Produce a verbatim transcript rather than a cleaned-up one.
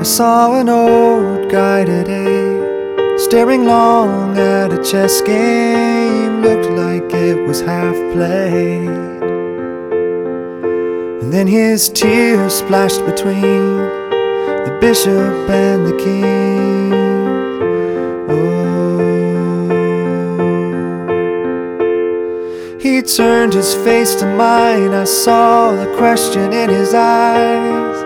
saw an old guy today, staring long at a chess game. Looked like it was half played, and then his tears splashed between the bishop and the king. Oh, he turned his face to mine. I saw the question in his eyes.